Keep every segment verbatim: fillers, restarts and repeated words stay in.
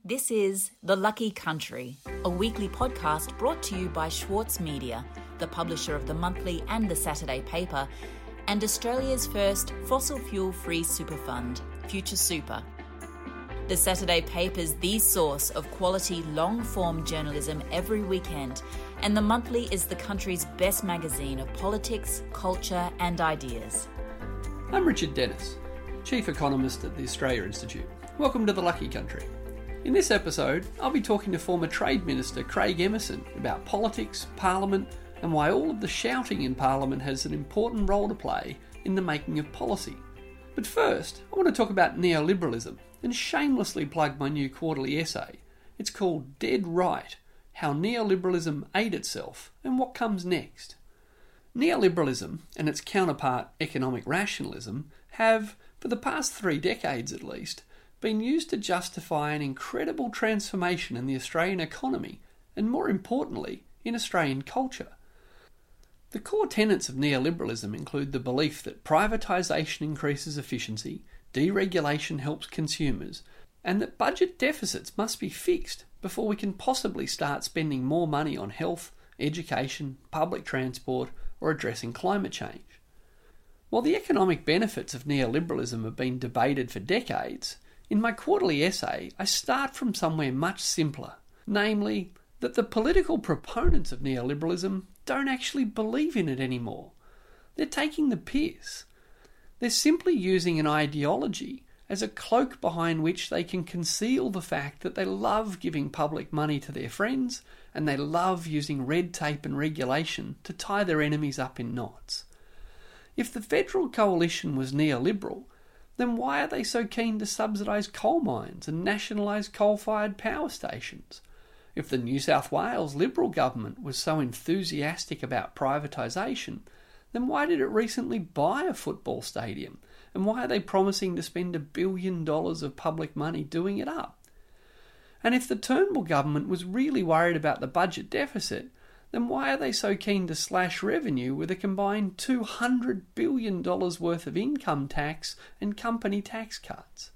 This is The Lucky Country, a weekly podcast brought to you by Schwartz Media, the publisher of the monthly and the Saturday paper, and Australia's first fossil fuel-free super fund, Future Super. The Saturday paper's the source of quality long-form journalism every weekend, and the monthly is the country's best magazine of politics, culture and ideas. I'm Richard Dennis, Chief Economist at the Australia Institute. Welcome to The Lucky Country. In this episode, I'll be talking to former Trade Minister Craig Emerson about politics, Parliament, and why all of the shouting in Parliament has an important role to play in the making of policy. But first, I want to talk about neoliberalism and shamelessly plug my new quarterly essay. It's called Dead Right: How Neoliberalism Ate Itself and What Comes Next. Neoliberalism and its counterpart economic rationalism have, for the past three decades at least, been used to justify an incredible transformation in the Australian economy and, more importantly, in Australian culture. The core tenets of neoliberalism include the belief that privatisation increases efficiency, deregulation helps consumers, and that budget deficits must be fixed before we can possibly start spending more money on health, education, public transport, or addressing climate change. While the economic benefits of neoliberalism have been debated for decades, in my quarterly essay I start from somewhere much simpler, namely that the political proponents of neoliberalism don't actually believe in it anymore. They're taking the piss. They're simply using an ideology as a cloak behind which they can conceal the fact that they love giving public money to their friends and they love using red tape and regulation to tie their enemies up in knots. If the federal coalition was neoliberal, then why are they so keen to subsidise coal mines and nationalise coal-fired power stations? If the New South Wales Liberal government was so enthusiastic about privatisation, then why did it recently buy a football stadium? And why are they promising to spend a billion dollars of public money doing it up? And if the Turnbull government was really worried about the budget deficit, then why are they so keen to slash revenue with a combined two hundred billion dollars worth of income tax and company tax cuts?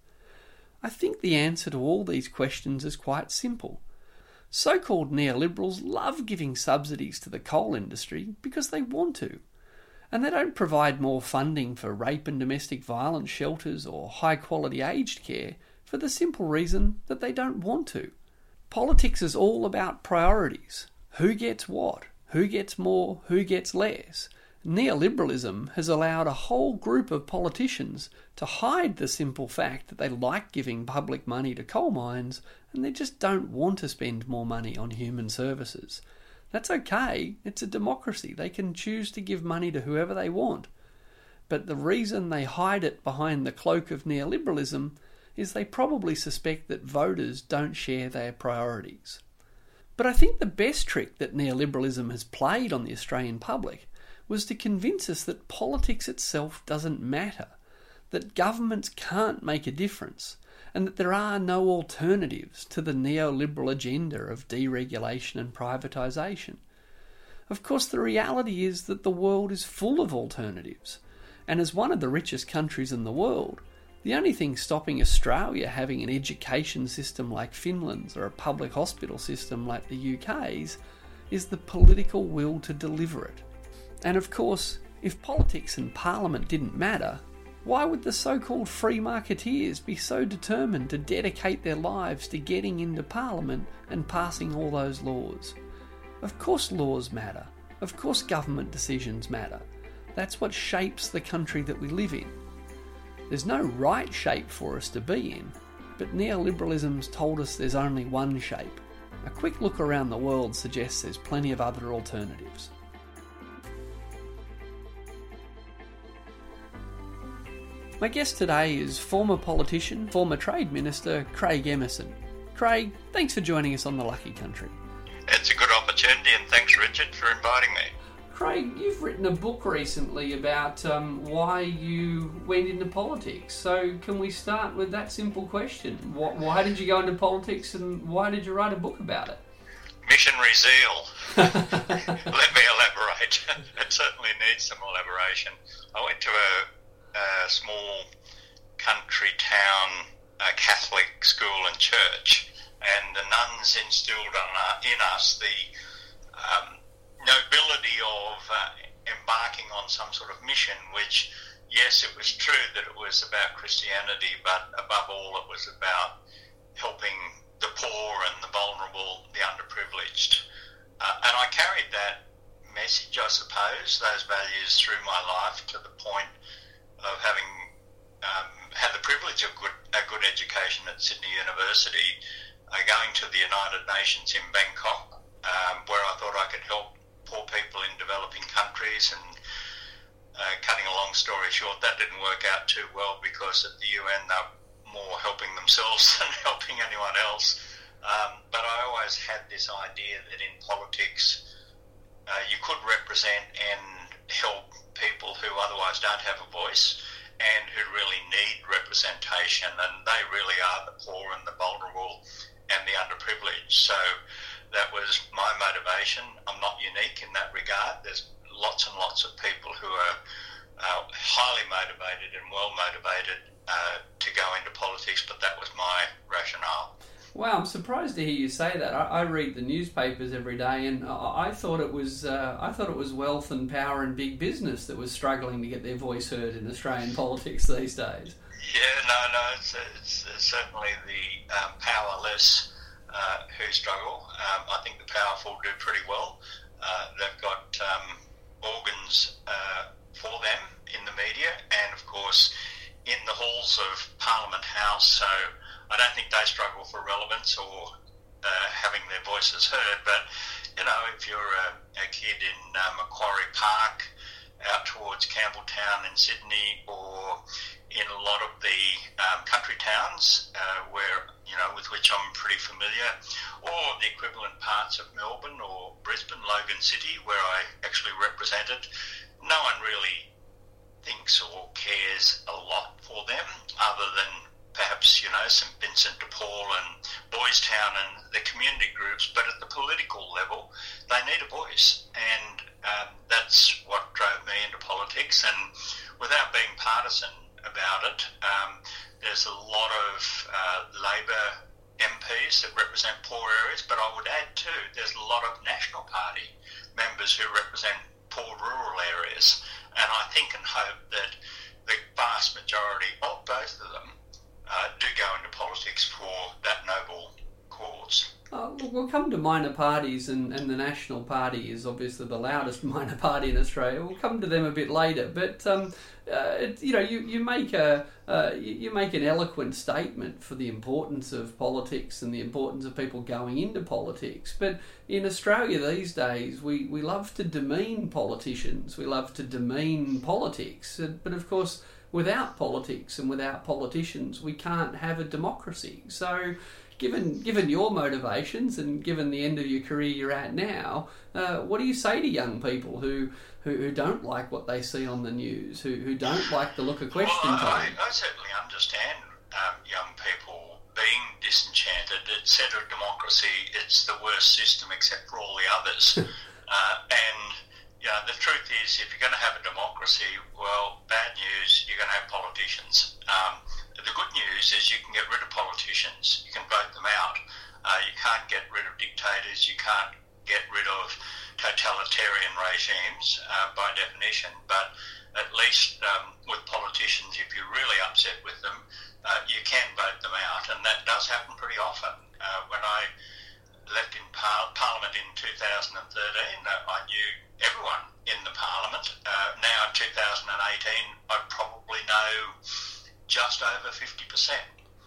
I think the answer to all these questions is quite simple. So-called neoliberals love giving subsidies to the coal industry because they want to. And they don't provide more funding for rape and domestic violence shelters or high-quality aged care for the simple reason that they don't want to. Politics is all about priorities. Who gets what? Who gets more? Who gets less? Neoliberalism has allowed a whole group of politicians to hide the simple fact that they like giving public money to coal mines and they just don't want to spend more money on human services. That's okay. It's a democracy. They can choose to give money to whoever they want. But the reason they hide it behind the cloak of neoliberalism is they probably suspect that voters don't share their priorities. But I think the best trick that neoliberalism has played on the Australian public was to convince us that politics itself doesn't matter, that governments can't make a difference, and that there are no alternatives to the neoliberal agenda of deregulation and privatisation. Of course, the reality is that the world is full of alternatives, and as one of the richest countries in the world, the only thing stopping Australia having an education system like Finland's or a public hospital system like the U K's is the political will to deliver it. And of course, if politics and Parliament didn't matter, why would the so-called free marketeers be so determined to dedicate their lives to getting into Parliament and passing all those laws? Of course laws matter. Of course government decisions matter. That's what shapes the country that we live in. There's no right shape for us to be in, but neoliberalism's told us there's only one shape. A quick look around the world suggests there's plenty of other alternatives. My guest today is former politician, former Trade Minister, Craig Emerson. Craig, thanks for joining us on The Lucky Country. It's a good opportunity, and thanks, Richard, for inviting me. Craig, you've written a book recently about um, why you went into politics. So can we start with that simple question? Why did you go into politics and why did you write a book about it? Missionary zeal. Let me elaborate. It certainly needs some elaboration. I went to a, a small country town uh, Catholic school and church and the nuns instilled on, uh, in us the um, nobility of uh, embarking on some sort of mission, which, yes, it was true that it was about Christianity, but above all it was about helping the poor and the vulnerable, the underprivileged. Uh, and I carried that message, I suppose, those values through my life to the point of having um, had the privilege of good, a good education at Sydney University, uh, going to the United Nations in Bangkok, um, where I thought I could help poor people in developing countries. And uh, cutting a long story short, that didn't work out too well because at the U N they were more helping themselves than helping anyone else. Um, but I always had this idea that in politics uh, you could represent and help people who otherwise don't have a voice and who really need representation, and they really are the poor and the vulnerable and the underprivileged. So that was my motivation. I'm not unique in that regard. There's lots and lots of people who are uh, highly motivated and well motivated uh, to go into politics, but that was my rationale. Wow, I'm surprised to hear you say that. I, I read the newspapers every day, and I, I thought it was uh, I thought it was wealth and power and big business that was struggling to get their voice heard in Australian politics these days. Yeah, no, no, it's, it's, it's certainly the um, powerless uh, who struggle. Um, I think the powerful do pretty well. Uh, they've got um, organs uh, for them in the media, and of course in the halls of Parliament House. So I don't think they struggle for relevance or uh, having their voices heard. But, you know, if you're a, a kid in uh, Macquarie Park, out towards Campbelltown in Sydney, or in a lot of the um, country towns uh, where, you know, with which I'm pretty familiar, or the equivalent parts of Melbourne or Brisbane, Logan City, where I actually represented, no one really thinks or cares a lot for them, other than perhaps, you know, St Vincent de Paul and Boys Town and the community groups. But at the political level, they need a voice, and um, that's what drove me into politics. And without being partisan about it, um, there's a lot of uh, Labor M Ps that represent poor areas, but I would add too, there's a lot of National Party members who represent poor rural areas. And I think and hope that the vast majority of both of them uh, do go into politics for that noble cause. Uh, we'll come to minor parties, and, and the National Party is obviously the loudest minor party in Australia. We'll come to them a bit later, but um, uh, it, you know, you, you make a uh, you, you make an eloquent statement for the importance of politics and the importance of people going into politics. But in Australia these days, we, we love to demean politicians. We love to demean politics. But of course, without politics and without politicians, we can't have a democracy. So, Given given your motivations and given the end of your career you're at now, uh, what do you say to young people who, who, who don't like what they see on the news, who, who don't like the look of question well, time? I, I certainly understand um, young people being disenchanted. It said of democracy, it's the worst system except for all the others. uh, and you know, the truth is, if you're going to have a democracy, well, bad news, you're going to have politicians. Um, The good news is you can get rid of politicians. You can vote them out. Uh, you can't get rid of dictators. You can't get rid of totalitarian regimes uh, by definition. But at least um, with politicians, if you're really upset with them, uh, you can vote them out. And that does happen pretty often. Uh, when I left in par- Parliament in two thousand thirteen, uh, I knew everyone in the Parliament. Uh, now in two thousand eighteen, I probably know just over fifty percent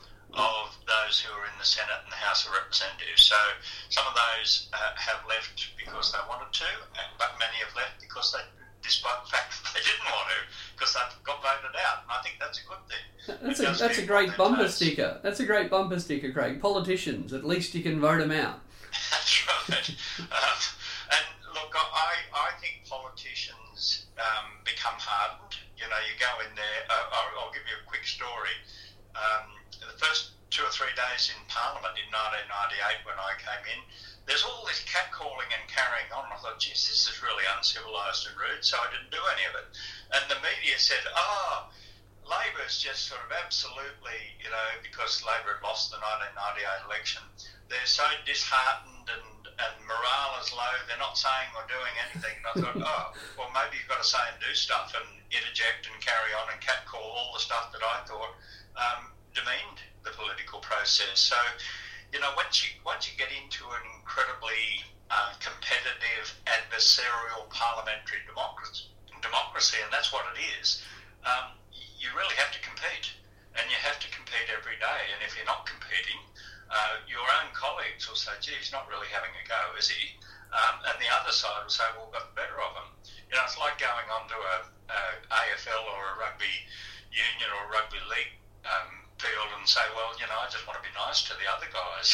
of those who are in the Senate and the House of Representatives. So some of those uh, have left because they wanted to, but many have left because they, despite the fact that they didn't want to, because they got voted out. And I think that's a good thing. That's a, that's a great bumper sticker. That's a great bumper sticker, Craig. Politicians, at least you can vote them out. That's right. um, and look, I, I think politicians um, become hardened. You know, you go in there, uh, I'll, I'll give you a quick story. Um, the first two or three days in Parliament in nineteen ninety-eight when I came in, there's all this catcalling and carrying on. I thought, geez, this is really uncivilised and rude, so I didn't do any of it. And the media said, oh, Labor's just sort of absolutely, you know, because Labor had lost the nineteen ninety-eight election, they're so disheartened and, and morale is low, they're not saying or doing anything. And I thought, oh, well, maybe you've got to say and do stuff and interject and carry on and catcall all the stuff that I thought um, demeaned the political process. So, you know, once you once you get into an incredibly uh, competitive, adversarial parliamentary democracy, democracy, and that's what it is, um, you really have to compete, and you have to compete every day. And if you're not competing, uh, your own colleagues will say, gee, he's not really having a go, is he? Um, and the other side will say, well, we've got the better of him. You know, it's like going onto a, a A F L or a rugby union or a rugby league um, field and say, well, you know, I just want to be nice to the other guys.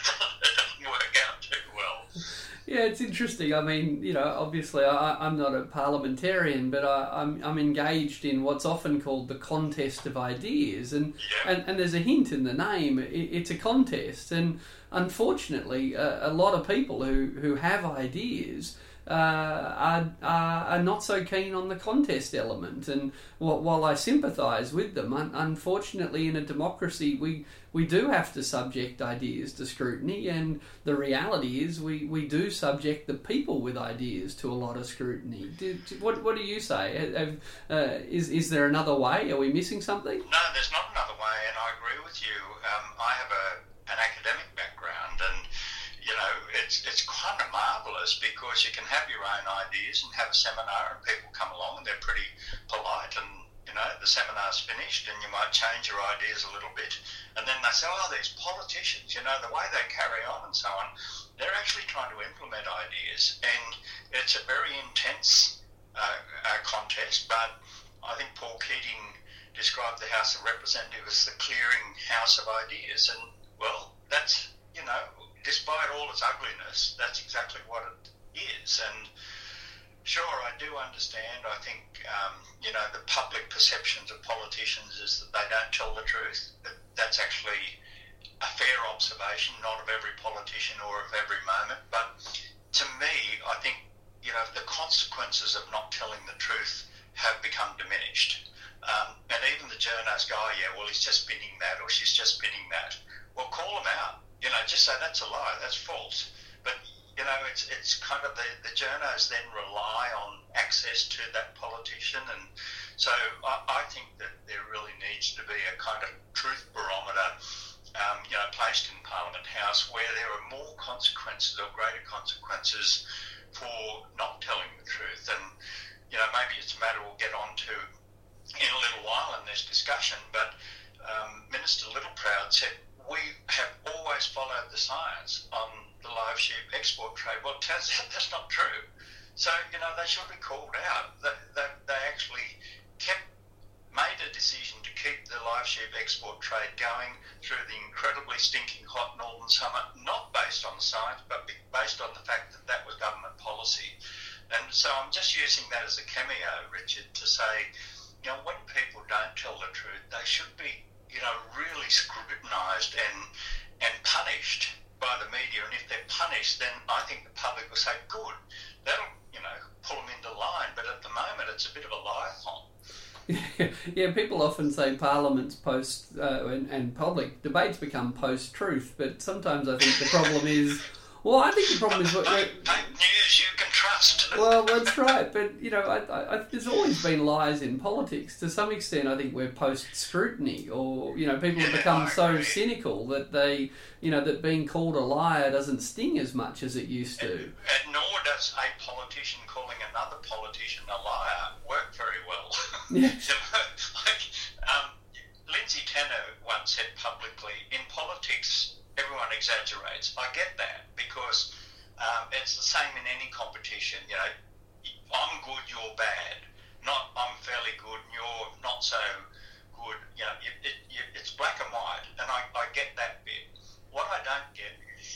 It doesn't work out too well. Yeah, it's interesting. I mean, you know, obviously I, I'm not a parliamentarian, but I, I'm I'm engaged in what's often called the contest of ideas, and yeah. and, and there's a hint in the name. It, it's a contest, and unfortunately, uh, a lot of people who, who have ideas uh, are, are are not so keen on the contest element. And while I sympathise with them, un- unfortunately, in a democracy, we we do have to subject ideas to scrutiny, and the reality is we, we do subject the people with ideas to a lot of scrutiny. Do, do, what what do you say? Have, uh, is is there another way? Are we missing something? No, there's not another way, and I agree with you. Um, I have a an academic background, and you know it's it's kind of marvellous because you can have your own ideas and have a seminar, and people come along and they're pretty polite, and you know the seminar's finished, and you might change your ideas a little bit, and then they say, oh, these politicians, you know, the way they carry on and so on, they're actually trying to implement ideas, and it's a very intense uh, uh, contest. But I think Paul Keating described the House of Representatives as the clearing house of ideas, and well, that's, you know, despite all its ugliness, that's exactly what it is. And sure, I do understand. I think, um, you know, the public perceptions of politicians is that they don't tell the truth. That's actually a fair observation, not of every politician or of every moment. But to me, I think, you know, the consequences of not telling the truth have become diminished. Um, and even the journos go, oh, yeah, well, he's just spinning that or she's just spinning that. Well, call them out. You know, just say that's a lie, that's false. But, you know, it's it's kind of the, the journos then rely on access to that politician. And so I, I think that there really needs to be a kind of truth barometer, um, you know, placed in Parliament House where there are more consequences or greater consequences for not telling the truth. And, you know, maybe it's a matter we'll get on to in a little while in this discussion, but um, Minister Littleproud said, we have always followed the science on the live sheep export trade. Well, it turns out that's not true. So, you know, they should be called out. They, they, they actually kept, made a decision to keep the live sheep export trade going through the incredibly stinking hot northern summer, not based on science, but based on the fact that that was government policy. And so I'm just using that as a cameo, Richard, to say, you know, when people don't tell the truth, they should be, you know, really scrutinised and and punished by the media. And if they're punished, then I think the public will say, good, that'll, you know, pull them into line. But at the moment, it's a bit of a lie-a-thon. Yeah, people often say Parliament's post uh, and, and public debates become post-truth, but sometimes I think the problem is, well, I think the problem is... what fake, fake news you can trust. Well, that's right, but, you know, I, I, there's always been lies in politics. To some extent, I think we're post-scrutiny, or, you know, people have yeah, become so cynical that they, you know, that being called a liar doesn't sting as much as it used to. And, and nor does a politician calling another politician a liar work very well. Yeah. You know, like, um, Lindsay Tanner once said publicly, in politics, everyone exaggerates. I get that because um, it's the same in any competition. You know, I'm good, you're bad. Not I'm fairly good and you're not so good. You know, it, it, it, it's black and white, and I, I get that bit. What I don't get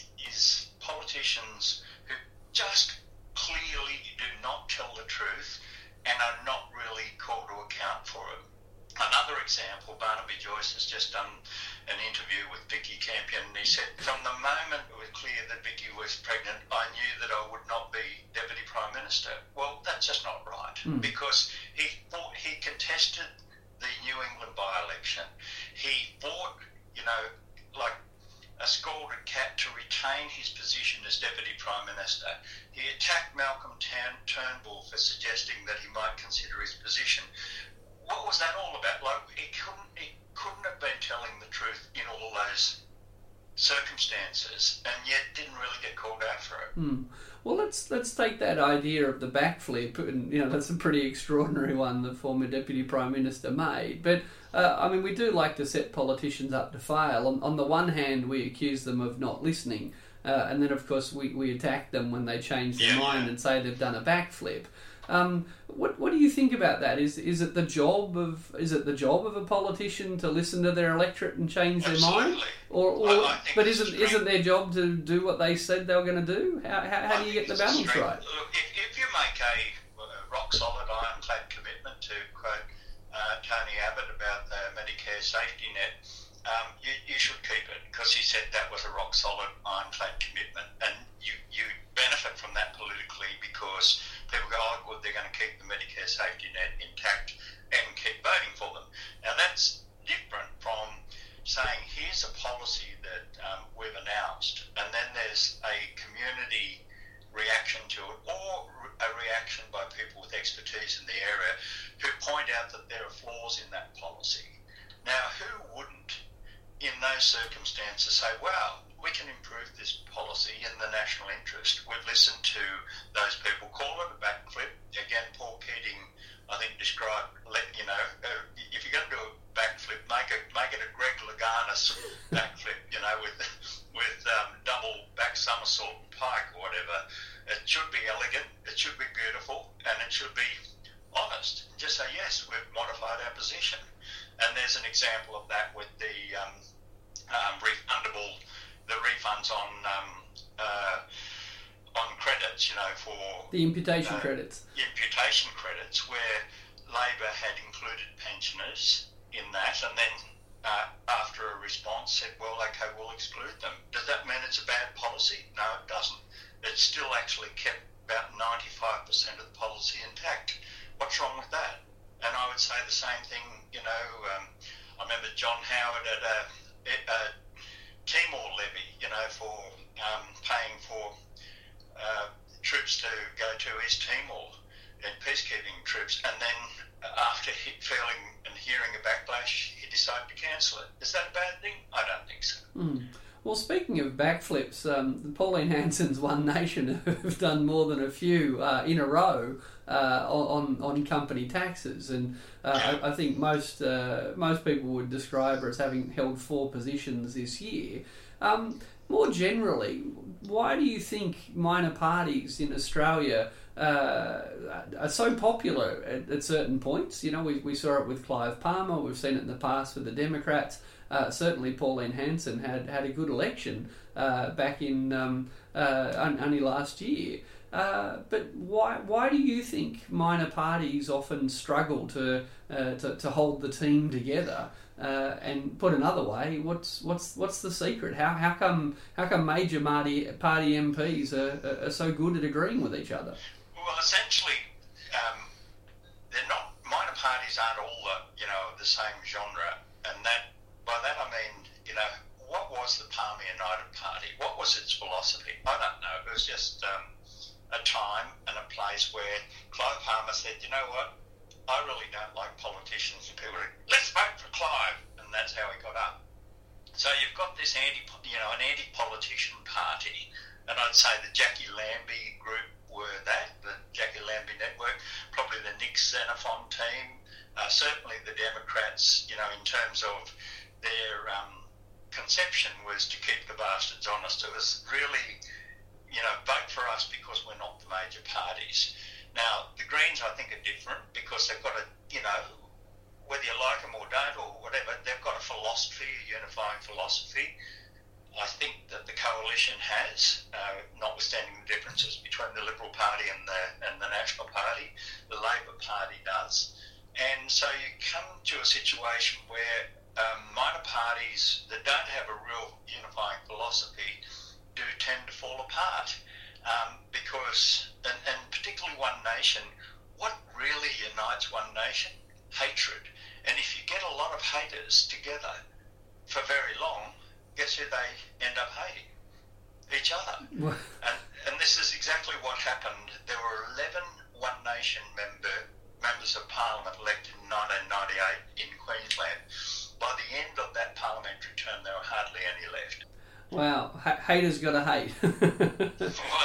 is politicians who just clearly do not tell the truth and are not really called to account for it. Another example, Barnaby Joyce has just done an interview with Vicky Campion, and he said, from the moment it was clear that Vicky was pregnant, I knew that I would not be Deputy Prime Minister. Well, that's just not right, mm. because he thought he contested the New England retain his position as Deputy Prime Minister. He attacked Malcolm Turnbull for suggesting that he might consider his position. What was that all about? Like, he couldn't, he couldn't have been telling the truth in all those circumstances, and yet didn't really get called out for it. Hmm. Well, let's let's take that idea of the backflip, and you know that's a pretty extraordinary one the former Deputy Prime Minister made. But uh, I mean, we do like to set politicians up to fail. On, on the one hand, we accuse them of not listening, uh, and then of course we, we attack them when they change their yeah, mind yeah. and say they've done a backflip. Um, what what do you think about that? Is is it the job of is it the job of a politician to listen to their electorate and change Absolutely. their mind, or, or I, I think but it's isn't extreme. isn't their job to do what they said they were going to do? How how, how I do you think get the it's balance extreme. right? Look, if, if you make a, a rock-solid, ironclad commitment, to quote uh, Tony Abbott about the Medicare safety net, um, you, you should keep it, because he said that was a rock-solid, ironclad commitment, and you, you benefit from that politically because people go, oh, good, they're going to keep the Medicare safety net intact and keep voting for them. Now, that's different from saying, here's a policy that um, we've announced, and then there's a community reaction to it, or a reaction by people with expertise in the area who point out that there are flaws in that policy. Now, who wouldn't, in those circumstances, say, wow, we can improve this policy in the national interest? We've listened to those people, call it a backflip. Again, Paul Keating, I think, described, you know, uh, if you're going to do a backflip, make it make it a Greg Louganis backflip, you know, with with um, double back somersault and pike or whatever. It should be elegant, it should be beautiful, and it should be honest. Just say, yes, we've modified our position. And there's an example of that with the um, um, refundable, the refunds on um, uh, on credits, you know, for The imputation uh, credits. imputation credits, where Labor had included pensioners in that, and then uh, after a response said, well, okay, we'll exclude them. Does that mean it's a bad policy? No, it doesn't. It still actually kept about ninety-five percent of the policy intact. What's wrong with that? And I would say the same thing, you know, um, I remember John Howard at a, a Timor levy, you know, for um, paying for uh, troops to go to East Timor and peacekeeping troops, and then after he, feeling and hearing a backlash, he decided to cancel it. Is that a bad thing? I don't think so. Mm. Well, speaking of backflips, um, Pauline Hanson's One Nation have done more than a few uh, in a row uh, on on company taxes, and uh, Yeah. I, I think most uh, most people would describe her as having held four positions this year. Um, more generally, why do you think minor parties in Australia uh, are so popular at, at certain points? You know, we we saw it with Clive Palmer. We've seen it in the past with the Democrats. Uh, certainly, Pauline Hanson had, had a good election uh, back in um, uh, only last year. Uh, but why why do you think minor parties often struggle to uh, to, to hold the team together? Uh, and put another way, what's what's what's the secret? How how come how come major party party M Ps are, are so good at agreeing with each other? Well, essentially, um, they're not, minor parties aren't all the, you know, the same genre, and that. By that I mean, you know, what was the Palmer United Party? What was its philosophy? I don't know. It was just um, a time and a place where Clive Palmer said, you know what, I really don't like politicians. And people were, let's vote for Clive. And that's how he got up. So you've got this anti, you know, an anti-politician party. And I'd say the Jackie Lambie group were that, the Jackie Lambie Network, probably the Nick Xenophon team, uh, certainly the Democrats, you know, in terms of their um, conception was to keep the bastards honest. It was really, you know, vote for us because we're not the major parties. Now, the Greens, I think, are different because they've got a, you know, whether you like them or don't or whatever, they've got a philosophy, a unifying philosophy. I think that the coalition has, uh, notwithstanding the differences between the Liberal Party and the and the National Party, the Labor Party does. And so you come to a situation where Um, minor parties that don't have a real unifying philosophy do tend to fall apart um, because, and, and particularly One Nation, what really unites One Nation? Hatred. And if you get a lot of haters together for very long, guess who they end up hating? and, and this is exactly what happened. There were eleven One Nation member, members of Parliament elected in nineteen ninety-eight in Queensland. By the end of that parliamentary term, there were hardly any left. Wow, H- haters gotta hate. Well,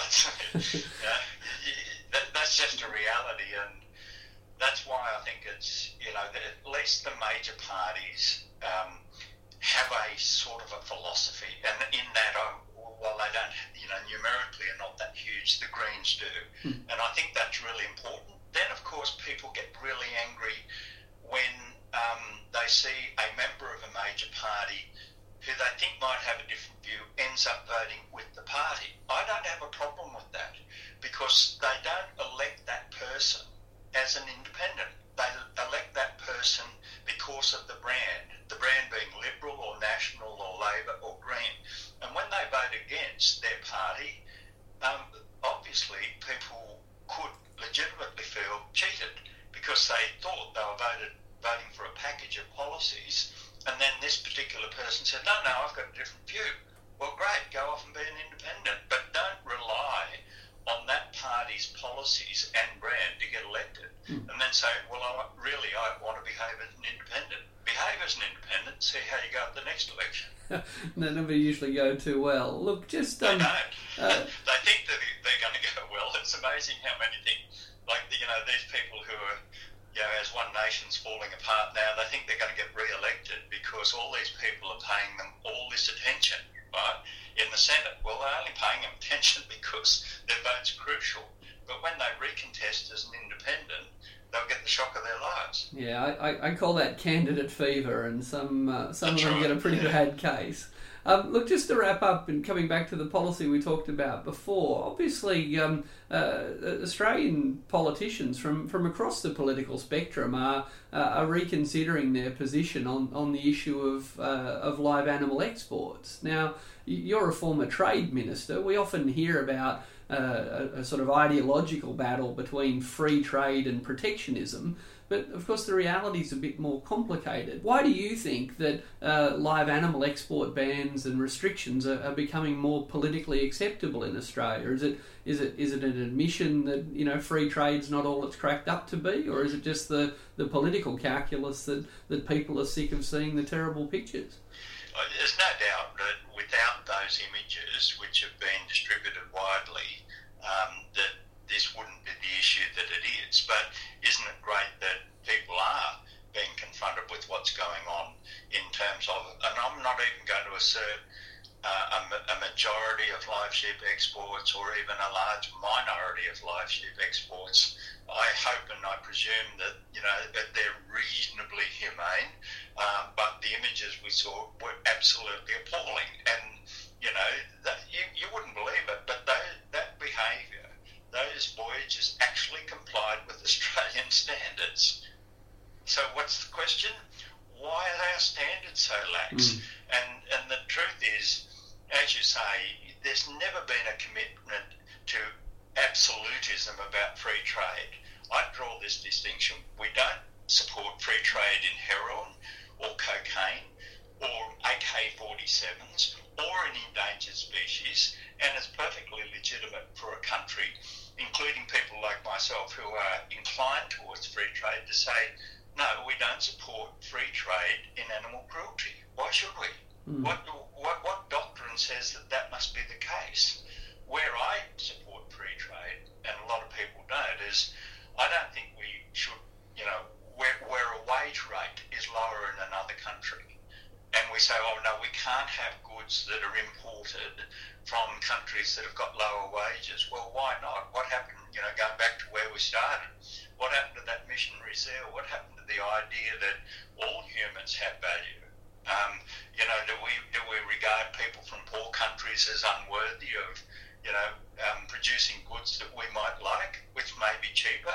yeah, that, that's just a reality, and that's why I think it's, you know, that at least the major parties um, have a sort of a philosophy, and in that, I, while they don't, you know, numerically are not that huge, the Greens do, hmm. and I think that's really important. Then, of course, people get really angry when um, they see a member of a major party who they think might have a different view ends up voting with the party. I don't have a problem with that, because they don't elect that person as an independent. They elect that person because of the brand, the brand being Liberal or National or Labor or Green. And when they vote against their party, um, obviously people could legitimately feel cheated, because they thought they were voted, voting for a package of policies, and then this particular person said, no, no, I've got a different view. Well, great, go off and be an independent, but don't rely on that party's policies and brand to get elected, mm. and then say, well, I, really, I want to behave as an independent. Behave as an independent, see how you go at the next election. They never usually go too well. Look, just... Um, they don't. Uh, they think that they're going to go well. It's amazing how many things, like, you know, these people who are, you know, as One Nation's falling apart now, they think they're going to get re-elected because all these people are paying them all this attention, right, in the Senate. Well, they're only paying them attention because their vote's crucial. But when they recontest as an independent, they'll get the shock of their lives. Yeah, I, I call that candidate fever, and some uh, some That's of them right. get a pretty yeah. bad case. Um, look, just to wrap up and coming back to the policy we talked about before, obviously um, uh, Australian politicians from, from across the political spectrum are uh, are reconsidering their position on, on the issue of uh, of live animal exports. Now, you're a former trade minister. We often hear about uh, a, a sort of ideological battle between free trade and protectionism. But, of course, the reality is a bit more complicated. Why do you think that uh, live animal export bans and restrictions are, are becoming more politically acceptable in Australia? Is it is it is it an admission that, you know, free trade's not all it's cracked up to be, or is it just the, the political calculus that, that people are sick of seeing the terrible pictures? There's no doubt that without those images, which have been distributed widely, um, that this wouldn't be the issue that it is. But isn't it great that people are being confronted with what's going on in terms of, and I'm not even going to assert uh, a, a majority of live sheep exports or even a large minority of live sheep exports. I hope and I presume that, you know, that they're reasonably humane, uh, but the images we saw were absolutely appalling. And, you know, that, you, you wouldn't believe it, but they, that behaviour, those voyages actually complied with Australian standards. So what's the question? Why are our standards so lax? Mm. And and the truth is, as you say, there's never been a commitment to absolutism about free trade. I draw this distinction. We don't support free trade in heroin or cocaine or A K forty-sevens or an endangered species, and it's perfectly legitimate for a country, including people like myself who are inclined towards free trade, to say, no, we don't support free trade in animal cruelty. Why should we? Mm. What, what what doctrine says that that must be the case? Where I support free trade, and a lot of people don't, is I don't think we should, you know, where, where a wage rate is lower in another country, and we say, oh no, we can't have goods that are imported from countries that have got lower wages. Well, why not? What happened, you know, going back to where we started, what happened to that missionary zeal? What happened to the idea that all humans have value? Um, you know, do we do we regard people from poor countries as unworthy of, you know, um, producing goods that we might like, which may be cheaper?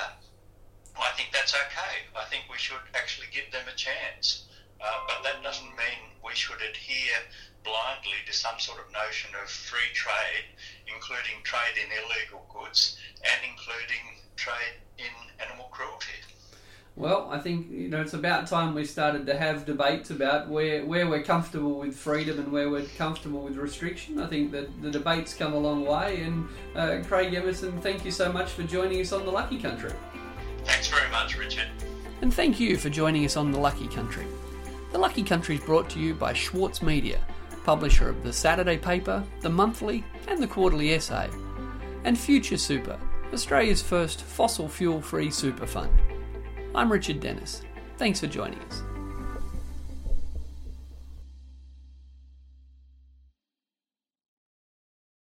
I think that's okay. I think we should actually give them a chance. Uh, but that doesn't mean we should adhere blindly to some sort of notion of free trade, including trade in illegal goods and including trade in animal cruelty. Well, I think you know it's about time we started to have debates about where, where we're comfortable with freedom and where we're comfortable with restriction. I think that the debate's come a long way, and uh, Craig Emerson, thank you so much for joining us on The Lucky Country. Thanks very much, Richard. And thank you for joining us on The Lucky Country. The Lucky Country is brought to you by Schwartz Media, publisher of the Saturday Paper, the Monthly and the Quarterly Essay, and Future Super, Australia's first fossil fuel-free super fund. I'm Richard Dennis. Thanks for joining us.